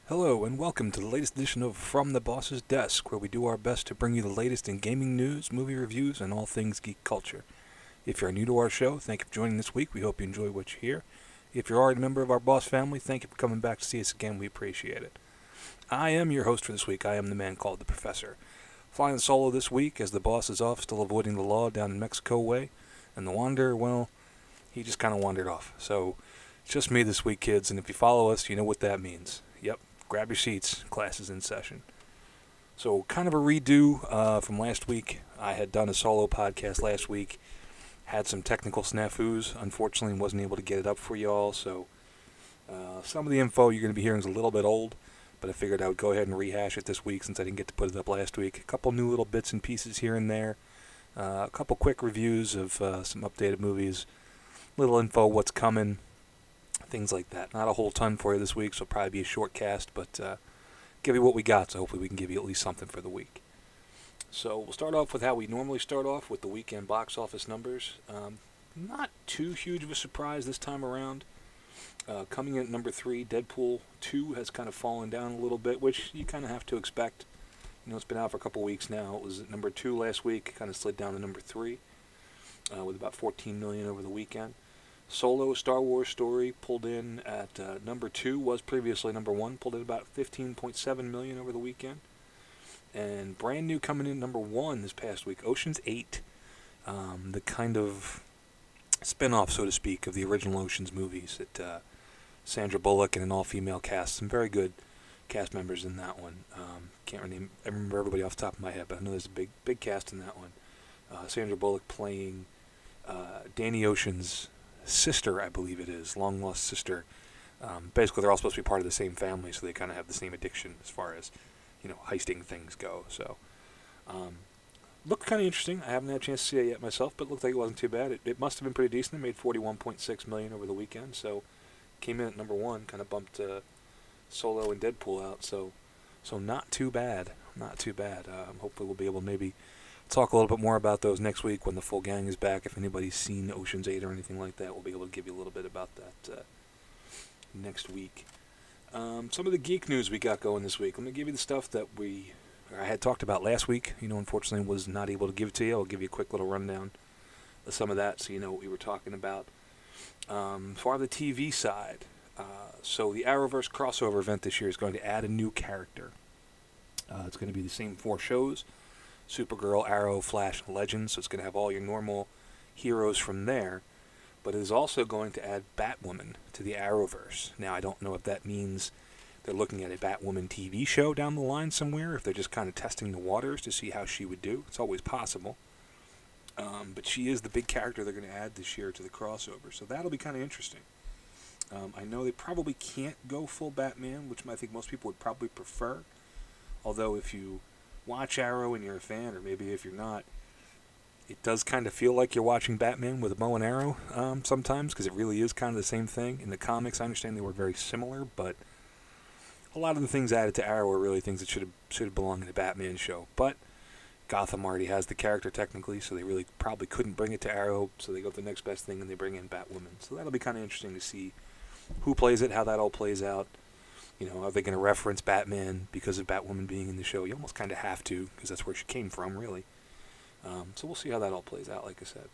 Hello, and welcome to the latest edition of From the Boss's Desk, where we do our best to bring you the latest in gaming news, movie reviews, and all things geek culture. If you're new to our show, thank you for joining this week. We hope you enjoy what you hear. If you're already a member of our boss family, thank you for coming back to see us again. We appreciate it. I am your host for this week. I am the man called the Professor. Flying solo this week as the boss is off, still avoiding the law down in Mexico way. And the Wanderer, well, he just kind of wandered off. So, it's just me this week, kids, and if you follow us, you know what that means. Yep. Grab your seats, class is in session. So, kind of a redo from last week. I had done a solo podcast last week, had some technical snafus. Unfortunately, wasn't able to get it up for y'all. So, some of the info you're going to be hearing is a little bit old, but I figured I would go ahead and rehash it this week since I didn't get to put it up last week. A couple new little bits and pieces here and there, a couple quick reviews of some updated movies, little info what's coming. Things like that. Not a whole ton for you this week, so it'll probably be a short cast, but give you what we got, so hopefully we can give you at least something for the week. So we'll start off with how we normally start off with the weekend box office numbers. Not too huge of a surprise this time around. Coming in at number 3, Deadpool 2 has kind of fallen down a little bit, which you kind of have to expect. You know, it's been out for a couple weeks now. It was at number 2 last week, kind of slid down to number 3, with about 14 million over the weekend. Solo, Star Wars Story, pulled in at number 2, was previously number 1, pulled in about 15.7 million over the weekend. And brand new coming in number 1 this past week, Ocean's 8, the kind of spin-off, so to speak, of the original Ocean's movies. Sandra Bullock and an all-female cast, some very good cast members in that one. Can't remember everybody off the top of my head, but I know there's a big cast in that one. Sandra Bullock playing Danny Ocean's sister, I believe it is, long-lost sister. Basically, they're all supposed to be part of the same family, so they kind of have the same addiction as far as, heisting things go. So, looked kind of interesting. I haven't had a chance to see it yet myself, but it looked like it wasn't too bad. It must have been pretty decent. It made 41.6 million over the weekend, so came in at number 1, kind of bumped Solo and Deadpool out. So not too bad. Not too bad. Hopefully, we'll be able to maybe talk a little bit more about those next week when the full gang is back. If anybody's seen Ocean's 8 or anything like that, we'll be able to give you a little bit about that next week. Some of the geek news we got going this week. Let me give you the stuff that I had talked about last week. Unfortunately was not able to give it to you. I'll give you a quick little rundown of some of that so you know what we were talking about. As far as the TV side, so the Arrowverse crossover event this year is going to add a new character. It's going to be the same 4 shows. Supergirl, Arrow, Flash, and Legends, so it's going to have all your normal heroes from there, but it is also going to add Batwoman to the Arrowverse. Now, I don't know if that means they're looking at a Batwoman TV show down the line somewhere, if they're just kind of testing the waters to see how she would do. It's always possible. But she is the big character they're going to add this year to the crossover, so that'll be kind of interesting. I know they probably can't go full Batman, which I think most people would probably prefer, although if you watch Arrow and you're a fan, or maybe if you're not, it does kind of feel like you're watching Batman with a bow and arrow sometimes, because it really is kind of the same thing. In the comics, I understand they were very similar, but a lot of the things added to Arrow are really things that should have belonged in a Batman show. But Gotham already has the character technically, so they really probably couldn't bring it to Arrow, so they go to the next best thing and they bring in Batwoman. So that'll be kind of interesting to see who plays it, how that all plays out. Are they going to reference Batman because of Batwoman being in the show? You almost kind of have to, because that's where she came from, really. So we'll see how that all plays out, like I said.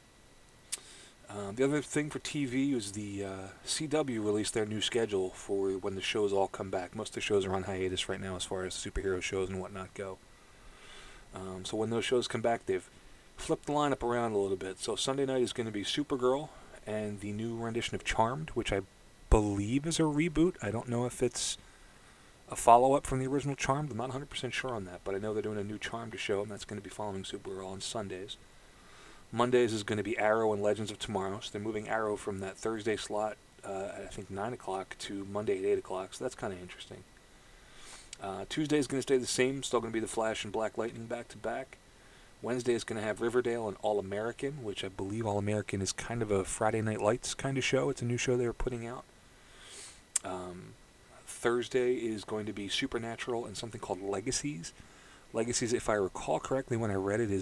The other thing for TV is the CW released their new schedule for when the shows all come back. Most of the shows are on hiatus right now as far as superhero shows and whatnot go. So when those shows come back, they've flipped the lineup around a little bit. So Sunday night is going to be Supergirl and the new rendition of Charmed, which I believe is a reboot. I don't know if it's a follow-up from the original Charmed. I'm not 100% sure on that, but I know they're doing a new Charmed show, and that's going to be following Supergirl on Sundays. Mondays is going to be Arrow and Legends of Tomorrow, so they're moving Arrow from that Thursday slot at, I think, 9 o'clock to Monday at 8 o'clock, so that's kind of interesting. Tuesday is going to stay the same, still going to be the Flash and Black Lightning back-to-back. Wednesday is going to have Riverdale and All-American, which I believe All-American is kind of a Friday Night Lights kind of show. It's a new show they were putting out. Thursday is going to be Supernatural and something called Legacies. Legacies, if I recall correctly when I read it,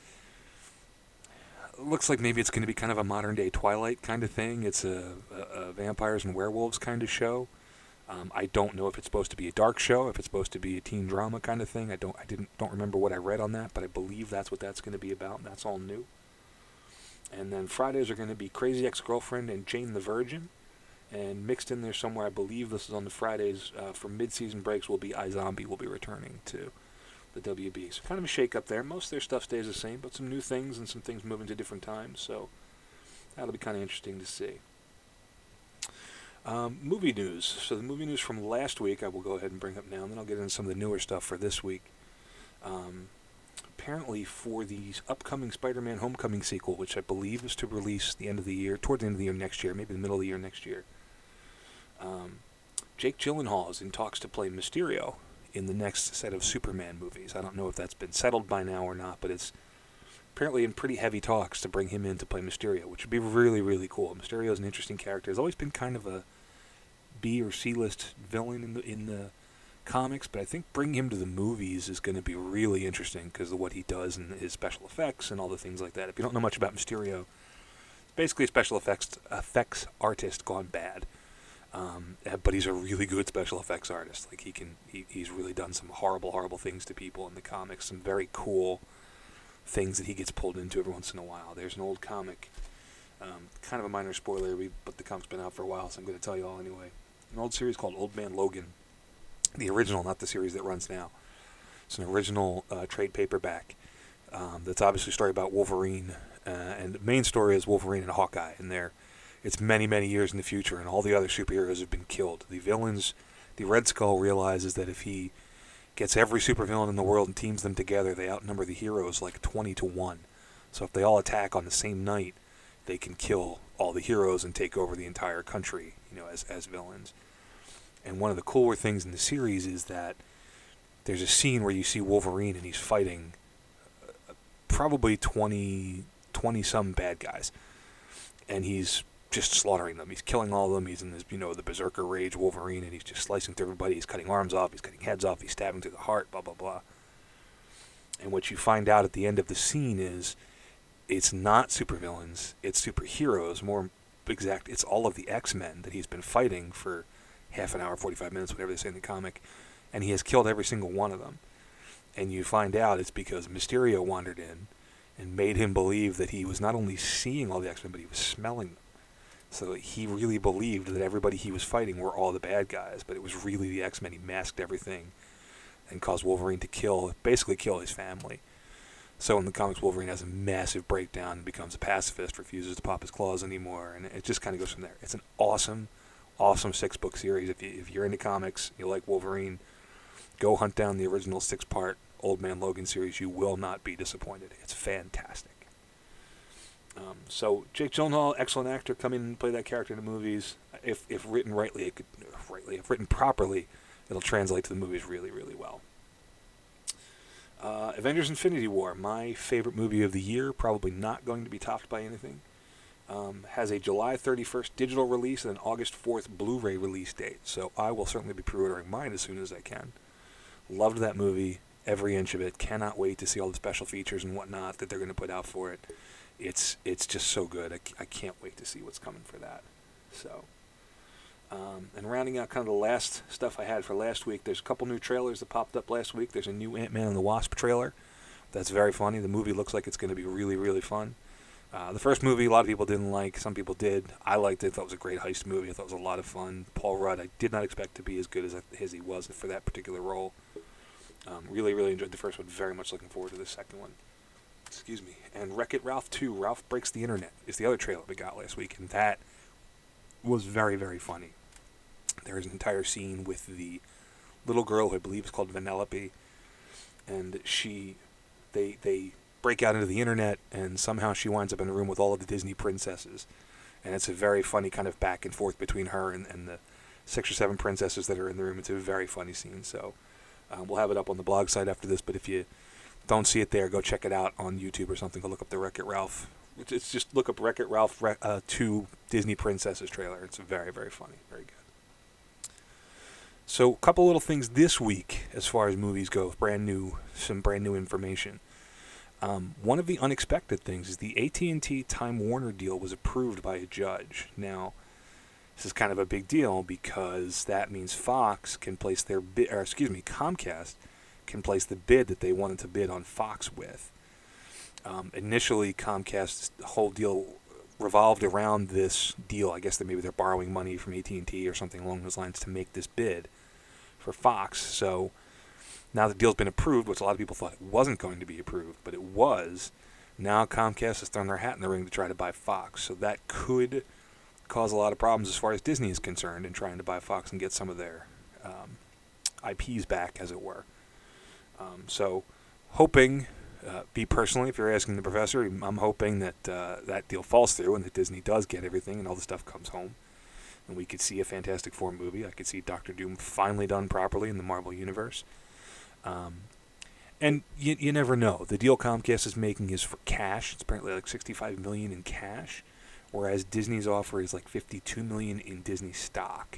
looks like maybe it's going to be kind of a modern-day Twilight kind of thing. It's a vampires and werewolves kind of show. I don't know if it's supposed to be a dark show, if it's supposed to be a teen drama kind of thing. I don't remember what I read on that, but I believe that's what that's going to be about. And that's all new. And then Fridays are going to be Crazy Ex-Girlfriend and Jane the Virgin. And mixed in there somewhere, I believe this is on the Fridays for mid-season breaks, will be iZombie will be returning to the WB. So kind of a shake-up there. Most of their stuff stays the same, but some new things and some things moving to different times. So that'll be kind of interesting to see. Movie news. So the movie news from last week I will go ahead and bring up now, and then I'll get into some of the newer stuff for this week. Apparently for the upcoming Spider-Man Homecoming sequel, which I believe is to release the end of the year, toward the end of the year next year, maybe the middle of the year next year, Jake Gyllenhaal is in talks to play Mysterio in the next set of Superman movies. I don't know if that's been settled by now or not, but it's apparently in pretty heavy talks to bring him in to play Mysterio, which would be really, really cool. Mysterio is an interesting character. He's always been kind of a B or C-list villain in the comics, but I think bringing him to the movies is going to be really interesting because of what he does and his special effects and all the things like that. If you don't know much about Mysterio, basically a special effects artist gone bad. But he's a really good special effects artist. Like he's really done some horrible things to people in the comics. Some very cool things that he gets pulled into every once in a while. There's an old comic, kind of a minor spoiler, but the comic's been out for a while, so I'm going to tell you all anyway. An old series called Old Man Logan, the original, not the series that runs now. It's an original trade paperback. That's obviously a story about Wolverine, and the main story is Wolverine and Hawkeye, and it's many, many years in the future, and all the other superheroes have been killed. The villains, the Red Skull realizes that if he gets every supervillain in the world and teams them together, they outnumber the heroes like 20-1. So if they all attack on the same night, they can kill all the heroes and take over the entire country, as villains. And one of the cooler things in the series is that there's a scene where you see Wolverine and he's fighting probably 20-some bad guys. And he's just slaughtering them. He's killing all of them. He's in this, the Berserker Rage Wolverine, and he's just slicing through everybody. He's cutting arms off. He's cutting heads off. He's stabbing through the heart, blah, blah, blah. And what you find out at the end of the scene is it's not supervillains. It's superheroes. More exact, it's all of the X-Men that he's been fighting for half an hour, 45 minutes, whatever they say in the comic, and he has killed every single one of them. And you find out it's because Mysterio wandered in and made him believe that he was not only seeing all the X-Men, but he was smelling them. So he really believed that everybody he was fighting were all the bad guys, but it was really the X-Men. He masked everything and caused Wolverine to basically kill his family. So in the comics, Wolverine has a massive breakdown and becomes a pacifist, refuses to pop his claws anymore, and it just kind of goes from there. It's an awesome 6-book series. If you're into comics, you like Wolverine, go hunt down the original 6-part Old Man Logan series. You will not be disappointed. It's fantastic. So Jake Gyllenhaal, excellent actor, come in and play that character in the movies. If written rightly, if written properly, it'll translate to the movies really, really well. Avengers Infinity War, my favorite movie of the year, probably not going to be topped by anything. Has a July 31st digital release and an August 4th Blu-ray release date, so I will certainly be pre-ordering mine as soon as I can. Loved that movie, every inch of it. Cannot wait to see all the special features and whatnot that they're going to put out for it. It's just so good. I can't wait to see what's coming for that. So, and rounding out kind of the last stuff I had for last week, there's a couple new trailers that popped up last week. There's a new Ant-Man and the Wasp trailer. That's very funny. The movie looks like it's going to be really, really fun. The first movie, a lot of people didn't like. Some people did. I liked it. I thought it was a great heist movie. I thought it was a lot of fun. Paul Rudd, I did not expect to be as good as he was for that particular role. Really, really enjoyed the first one. Very much looking forward to the second one. Excuse me. And Wreck-It Ralph 2, Ralph Breaks the Internet, is the other trailer we got last week, and that was very, very funny. There is an entire scene with the little girl who I believe is called Vanellope, and they break out into the internet, and somehow she winds up in a room with all of the Disney princesses, and it's a very funny kind of back and forth between her and the 6 or 7 princesses that are in the room. It's a very funny scene, so we'll have it up on the blog site after this, but if you don't see it there, go check it out on YouTube or something. Go look up the Wreck-It Ralph. It's just look up Wreck-It Ralph 2 Disney Princesses trailer. It's very, very funny. Very good. So a couple little things this week as far as movies go. Some brand new information. One of the unexpected things is the AT&T Time Warner deal was approved by a judge. Now, This is kind of a big deal because that means Fox can place their bid, or excuse me, Comcast can place the bid that they wanted to bid on Fox with. Initially, Comcast's whole deal revolved around this deal. I guess that maybe they're borrowing money from AT&T or something along those lines to make this bid for Fox. So now the deal's been approved, which a lot of people thought it wasn't going to be approved, but it was. Now Comcast has thrown their hat in the ring to try to buy Fox. So that could cause a lot of problems as far as Disney is concerned in trying to buy Fox and get some of their IPs back, as it were. So hoping, me personally, if you're asking the professor, I'm hoping that that deal falls through and that Disney does get everything and all the stuff comes home. And we could see a Fantastic Four movie. I could see Doctor Doom finally done properly in the Marvel Universe. And you never know. The deal Comcast is making is for cash. It's apparently like $65 million in cash, whereas Disney's offer is like $52 million in Disney stock.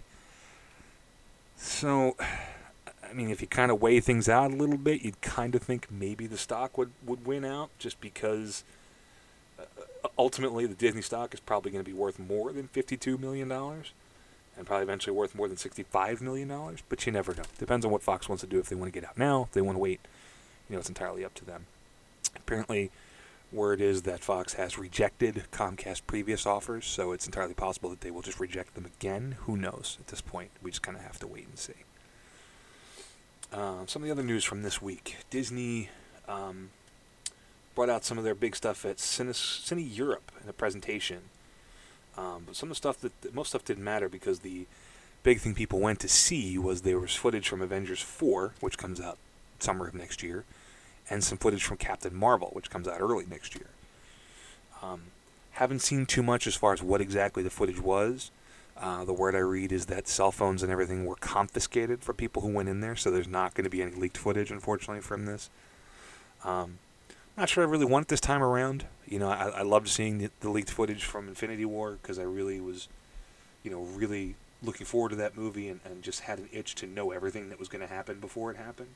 So, I mean, if you kind of weigh things out a little bit, you'd kind of think maybe the stock would win out, just because ultimately the Disney stock is probably going to be worth more than $52 million and probably eventually worth more than $65 million, but you never know. Depends on what Fox wants to do. If they want to get out now, if they want to wait, it's entirely up to them. Apparently, word is that Fox has rejected Comcast's previous offers, so it's entirely possible that they will just reject them again. Who knows at this point? We just kind of have to wait and see. Some of the other news from this week. Disney brought out some of their big stuff at Cine Europe in a presentation. But some of the stuff most stuff didn't matter because the big thing people went to see was there was footage from Avengers 4, which comes out summer of next year, and some footage from Captain Marvel, which comes out early next year. Haven't seen too much as far as what exactly the footage was. The word I read is that cell phones and everything were confiscated for people who went in there, so there's not going to be any leaked footage, unfortunately, from this. Not sure I really want it this time around. I loved seeing the leaked footage from Infinity War because I really was, really looking forward to that movie and just had an itch to know everything that was going to happen before it happened.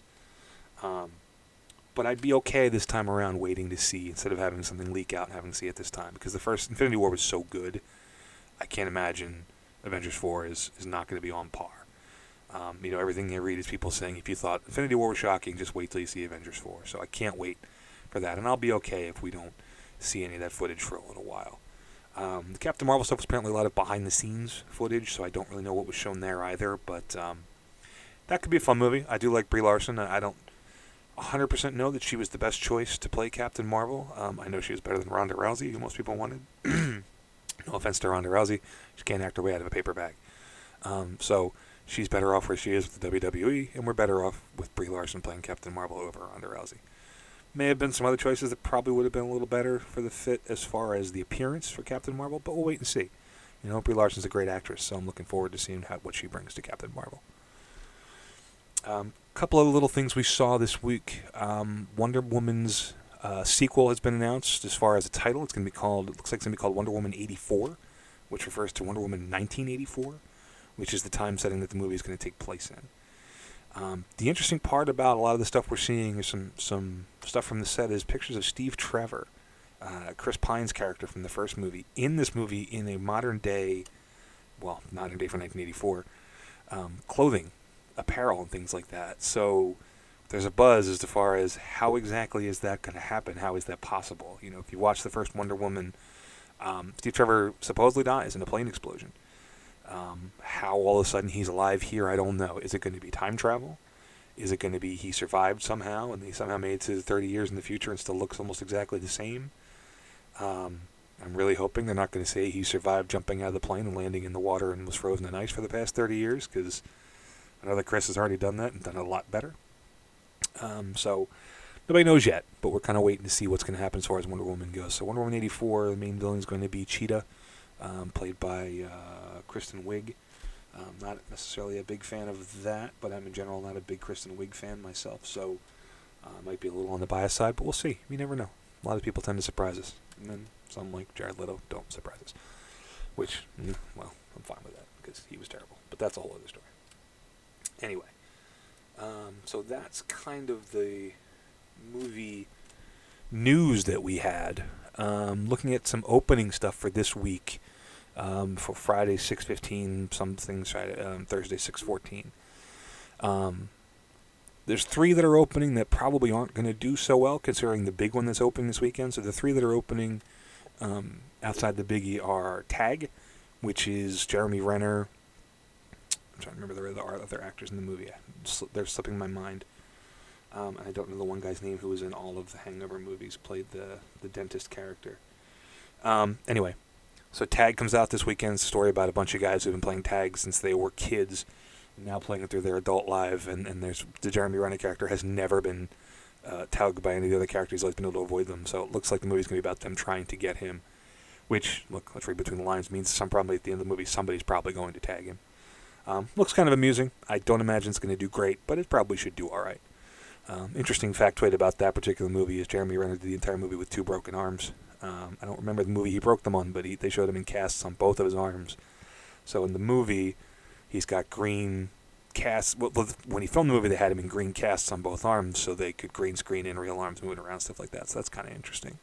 But I'd be okay this time around waiting to see instead of having something leak out and having to see it this time, because the first Infinity War was so good. I can't imagine Avengers 4 is not going to be on par. Everything I read is people saying if you thought Infinity War was shocking, just wait till you see Avengers 4. So I can't wait for that, and I'll be okay if we don't see any of that footage for a little while. The Captain Marvel stuff was apparently a lot of behind-the-scenes footage, so I don't really know what was shown there either, but that could be a fun movie. I do like Brie Larson. I don't 100% know that she was the best choice to play Captain Marvel. I know she was better than Ronda Rousey, who most people wanted. No offense to Ronda Rousey. She can't act her way out of a paper bag. So she's better off where she is with the WWE, and we're better off with Brie Larson playing Captain Marvel over Ronda Rousey. May have been some other choices that probably would have been a little better for the fit as far as the appearance for Captain Marvel, but we'll wait and see. Brie Larson's a great actress, so I'm looking forward to seeing what she brings to Captain Marvel. Couple of little things we saw this week. Wonder Woman's sequel has been announced as far as a title. It looks like it's going to be called Wonder Woman 84, which refers to Wonder Woman 1984, which is the time setting that the movie is going to take place in. The interesting part about a lot of the stuff we're seeing is some stuff from the set is pictures of Steve Trevor, Chris Pine's character from the first movie, in this movie in a modern day for 1984, clothing, apparel, and things like that. So there's a buzz as far as how exactly is that going to happen? How is that possible? If you watch the first Wonder Woman, Steve Trevor supposedly dies in a plane explosion. How all of a sudden he's alive here, I don't know. Is it going to be time travel? Is it going to be he survived somehow and he somehow made it to 30 years in the future and still looks almost exactly the same? I'm really hoping they're not going to say he survived jumping out of the plane and landing in the water and was frozen in ice for the past 30 years, because I know that Chris has already done that and done it a lot better. So nobody knows yet, but we're kind of waiting to see what's going to happen as far as Wonder Woman goes. So Wonder Woman 84, the main villain is going to be Cheetah, played by Kristen Wiig. Not necessarily a big fan of that, but I'm in general not a big Kristen Wiig fan myself, so I might be a little on the bias side, but we'll see. We never know. A lot of people tend to surprise us, and then some, like Jared Leto, don't surprise us. Which, I'm fine with that, because he was terrible. But that's a whole other story. Anyway, so that's kind of the movie news that we had. Looking at some opening stuff for this week, for Friday 6:15, some things Thursday 6:14. There's three that are opening that probably aren't going to do so well, considering the big one that's opening this weekend. So the three that are opening outside the biggie are Tag, which is Jeremy Renner. I'm trying to remember the other actors in the movie. They're slipping my mind. And I don't know the one guy's name who was in all of the Hangover movies, played the dentist character. Anyway, so Tag comes out this weekend. It's a story about a bunch of guys who've been playing tag since they were kids, now playing it through their adult life, and there's the Jeremy Renner character has never been tagged by any of the other characters. He's always been able to avoid them, so it looks like the movie's going to be about them trying to get him, which, look, let's read between the lines, means probably at the end of the movie somebody's probably going to tag him. Looks kind of amusing. I don't imagine it's going to do great, but it probably should do all right. Interesting factoid about that particular movie is Jeremy Renner did the entire movie with 2 broken arms. I don't remember the movie he broke them on, but they showed him in casts on both of his arms. So in the movie, he's got green casts. Well, when he filmed the movie, they had him in green casts on both arms, so they could green screen in real arms moving around, stuff like that. So that's kind of interesting.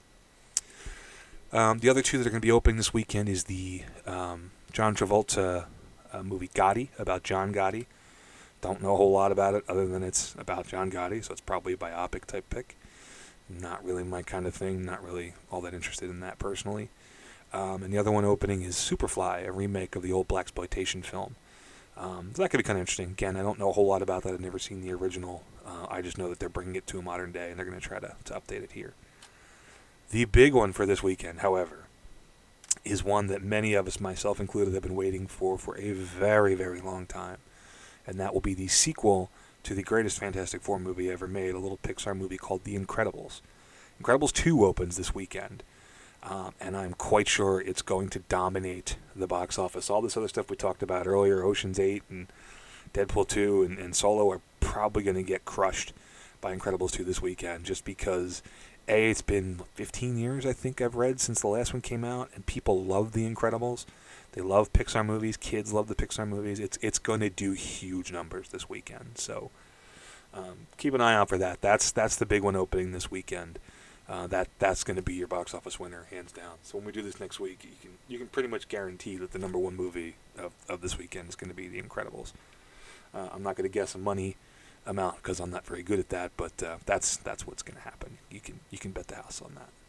The other two that are going to be opening this weekend is the John Travolta movie Gotti, about John Gotti. Don't know a whole lot about it other than it's about John Gotti, so it's probably a biopic type pick. Not really my kind of thing. Not really all that interested in that personally. And the other one opening is Superfly, a remake of the old blaxploitation film. So that could be kind of interesting. Again, I don't know a whole lot about that. I've never seen the original. I just know that they're bringing it to a modern day, and they're going to try to update it here. The big one for this weekend, however, is one that many of us, myself included, have been waiting for a very, very long time. And that will be the sequel to the greatest Fantastic Four movie ever made, a little Pixar movie called The Incredibles. Incredibles 2 opens this weekend, and I'm quite sure it's going to dominate the box office. All this other stuff we talked about earlier, Ocean's 8 and Deadpool 2 and Solo, are probably going to get crushed by Incredibles 2 this weekend, just because, A, it's been 15 years, I think I've read, since the last one came out, and people love The Incredibles. They love Pixar movies. Kids love the Pixar movies. It's going to do huge numbers this weekend. So keep an eye out for that. That's the big one opening this weekend. That's going to be your box office winner, hands down. So when we do this next week, you can pretty much guarantee that the number one movie of this weekend is going to be The Incredibles. I'm not going to guess a money amount because I'm not very good at that, but that's what's going to happen. You can bet the house on that.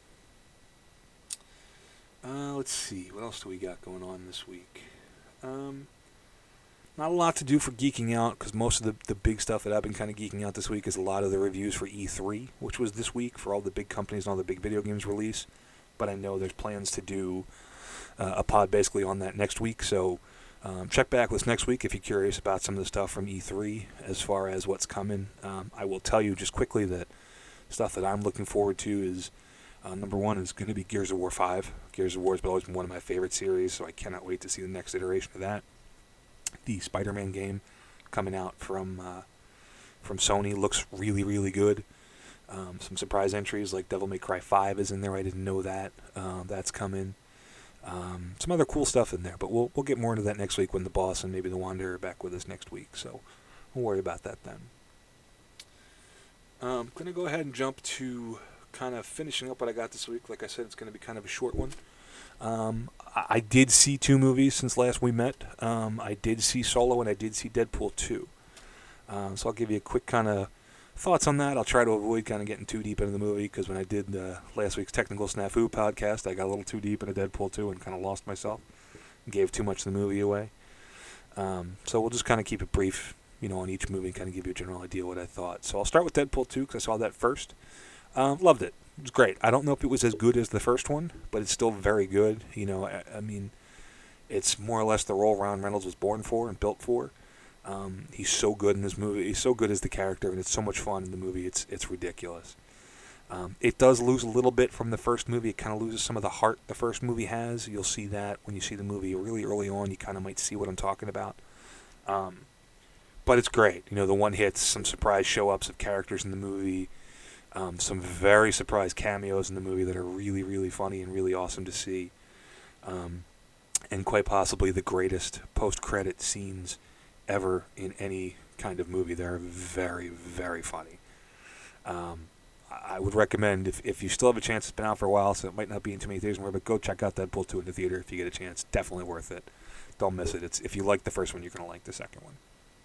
Let's see, what else do we got going on this week? Not a lot to do for geeking out, because most of the big stuff that I've been kind of geeking out this week is a lot of the reviews for E3, which was this week for all the big companies and all the big video games release. But I know there's plans to do a pod basically on that next week, so check back with us next week if you're curious about some of the stuff from E3 as far as what's coming. I will tell you just quickly that stuff that I'm looking forward to is number one is going to be Gears of War 5. Gears of War has always been one of my favorite series, so I cannot wait to see the next iteration of that. The Spider-Man game coming out from Sony looks really, really good. Some surprise entries like Devil May Cry 5 is in there. I didn't know that. That's coming. Some other cool stuff in there, but we'll get more into that next week when the boss and maybe the Wanderer are back with us next week, so we'll worry about that then. I'm going to go ahead and jump to kind of finishing up what I got this week. Like I said, it's going to be kind of a short one. I did see 2 movies since last we met. I did see Solo and I did see Deadpool 2. So I'll give you a quick kind of thoughts on that. I'll try to avoid kind of getting too deep into the movie, because when I did last week's Technical Snafu podcast, I got a little too deep into Deadpool 2 and kind of lost myself. Gave too much of the movie away. So we'll just kind of keep it brief, on each movie and kind of give you a general idea what I thought. So I'll start with Deadpool 2 because I saw that first. Loved it. It was great. I don't know if it was as good as the first one, but it's still very good. I mean, it's more or less the role Ryan Reynolds was born for and built for. He's so good in this movie. He's so good as the character, and it's so much fun in the movie. It's ridiculous. It does lose a little bit from the first movie. It kind of loses some of the heart the first movie has. You'll see that when you see the movie really early on. You kind of might see what I'm talking about. But it's great. The one hits, some surprise show-ups of characters in the movie. Some very surprise cameos in the movie that are really, really funny and really awesome to see. And quite possibly the greatest post-credit scenes ever in any kind of movie. They're very, very funny. I would recommend, if you still have a chance, it's been out for a while, so it might not be in too many theaters anymore, but go check out Deadpool 2 in the theater if you get a chance. Definitely worth it. Don't miss it. If you like the first one, you're going to like the second one.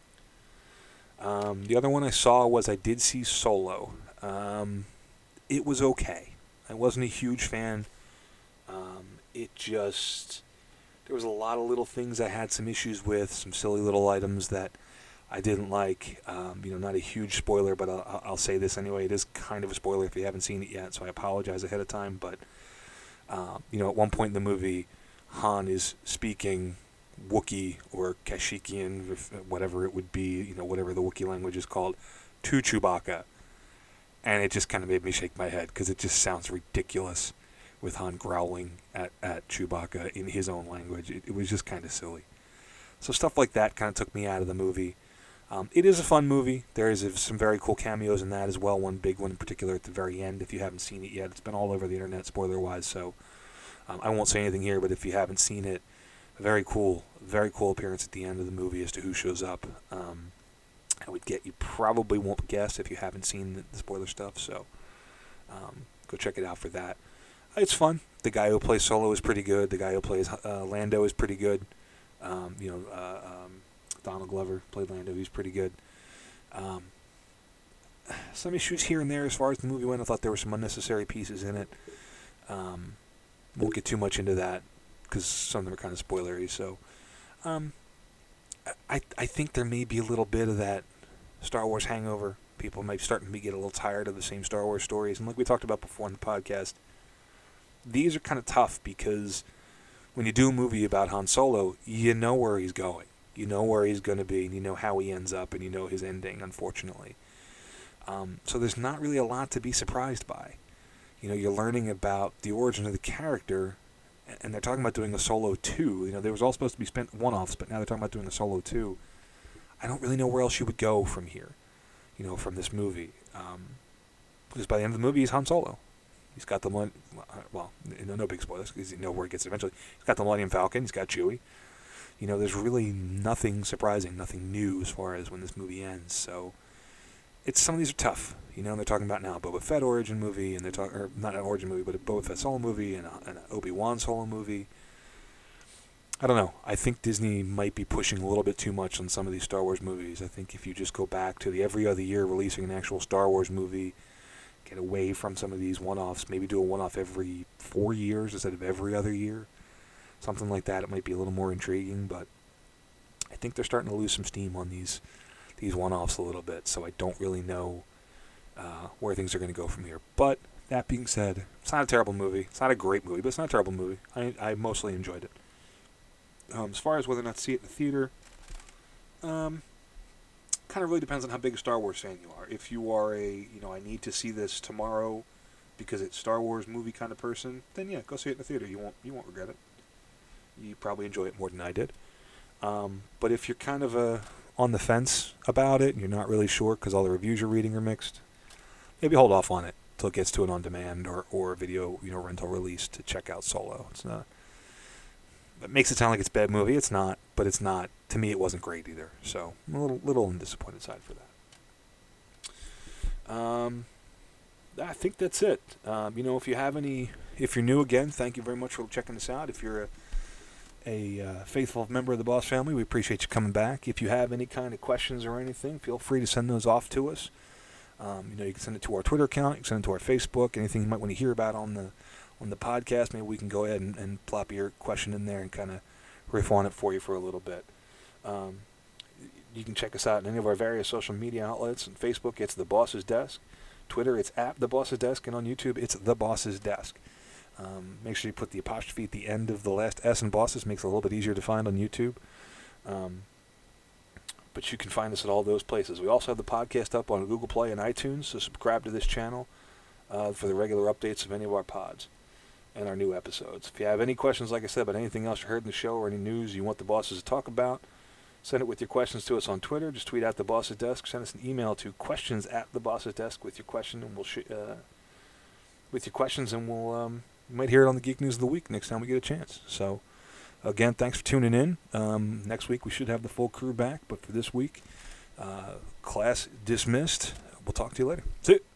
The other one I saw was I did see Solo. It was okay. I wasn't a huge fan. There was a lot of little things I had some issues with, some silly little items that I didn't like. Not a huge spoiler, but I'll say this anyway. It is kind of a spoiler if you haven't seen it yet, so I apologize ahead of time. But, at one point in the movie, Han is speaking Wookiee or Kashyyykian, whatever it would be, whatever the Wookiee language is called, to Chewbacca. And it just kind of made me shake my head because it just sounds ridiculous with Han growling at Chewbacca in his own language. It was just kind of silly. So stuff like that kind of took me out of the movie. It is a fun movie. There is some very cool cameos in that as well. One big one in particular at the very end, if you haven't seen it yet. It's been all over the internet, spoiler-wise, so I won't say anything here, but if you haven't seen it, a very cool appearance at the end of the movie as to who shows up. I would get you probably won't guess if you haven't seen the spoiler stuff, so go check it out for that. It's fun. The guy who plays Solo is pretty good. The guy who plays Lando is pretty good. Donald Glover played Lando. He's pretty good. Some issues here and there as far as the movie went. I thought there were some unnecessary pieces in it. Won't get too much into that because some of them are kind of spoilery. So I think there may be a little bit of that Star Wars hangover. People might start to get a little tired of the same Star Wars stories. And like we talked about before in the podcast, these are kind of tough because when you do a movie about Han Solo, you know where he's going. You know where he's going to be, and you know how he ends up, and you know his ending, unfortunately. So there's not really a lot to be surprised by. You're learning about the origin of the character, and they're talking about doing a Solo 2. There was all supposed to be spent one-offs, but now they're talking about doing a Solo 2. I don't really know where else you would go from here, from this movie. Because by the end of the movie, he's Han Solo. He's got the no big spoilers because you know where it gets eventually. He's got the Millennium Falcon. He's got Chewie. There's really nothing surprising, nothing new as far as when this movie ends. So, some of these are tough. They're talking about now a Boba Fett origin movie, and or not an origin movie, but a Boba Fett solo movie and an Obi-Wan solo movie. I don't know. I think Disney might be pushing a little bit too much on some of these Star Wars movies. I think if you just go back to the every other year releasing an actual Star Wars movie, get away from some of these one-offs, maybe do a one-off every 4 years instead of every other year. Something like that, it might be a little more intriguing, but I think they're starting to lose some steam on these one-offs a little bit, so I don't really know where things are going to go from here. But that being said, it's not a terrible movie. It's not a great movie, but it's not a terrible movie. I mostly enjoyed it. As far as whether or not to see it in the theater, kind of really depends on how big a Star Wars fan you are. If you are I need to see this tomorrow because it's Star Wars movie kind of person, then yeah, go see it in the theater. You won't regret it. You probably enjoy it more than I did. But if you're kind of on the fence about it and you're not really sure because all the reviews you're reading are mixed, maybe hold off on it till it gets to an on-demand or video rental release to check out Solo. It's not. It makes it sound like it's a bad movie. It's not, but it's not. To me, it wasn't great either. So I'm a little on the disappointed side for that. I think that's it. If you're new again, thank you very much for checking this out. If you're a faithful member of the Boss family, we appreciate you coming back. If you have any kind of questions or anything, feel free to send those off to us. You can send it to our Twitter account, you can send it to our Facebook, anything you might want to hear about on the podcast. Maybe we can go ahead and plop your question in there and kind of riff on it for you for a little bit. You can check us out in any of our various social media outlets. On Facebook, it's The Boss's Desk. Twitter, it's at The Boss's Desk. And on YouTube, it's The Boss's Desk. Make sure you put the apostrophe at the end of the last S in Bosses. Makes it a little bit easier to find on YouTube. But you can find us at all those places. We also have the podcast up on Google Play and iTunes, so subscribe to this channel for the regular updates of any of our pods and our new episodes. If you have any questions, like I said, about anything else you heard in the show or any news you want the bosses to talk about, send it with your questions to us on Twitter. Just tweet at The Boss's Desk. Send us an email to questions@theBoss'sDesk with your question, and we'll you might hear it on the Geek News of the Week next time we get a chance. So, again, thanks for tuning in. Next week we should have the full crew back, but for this week, class dismissed. We'll talk to you later. See you.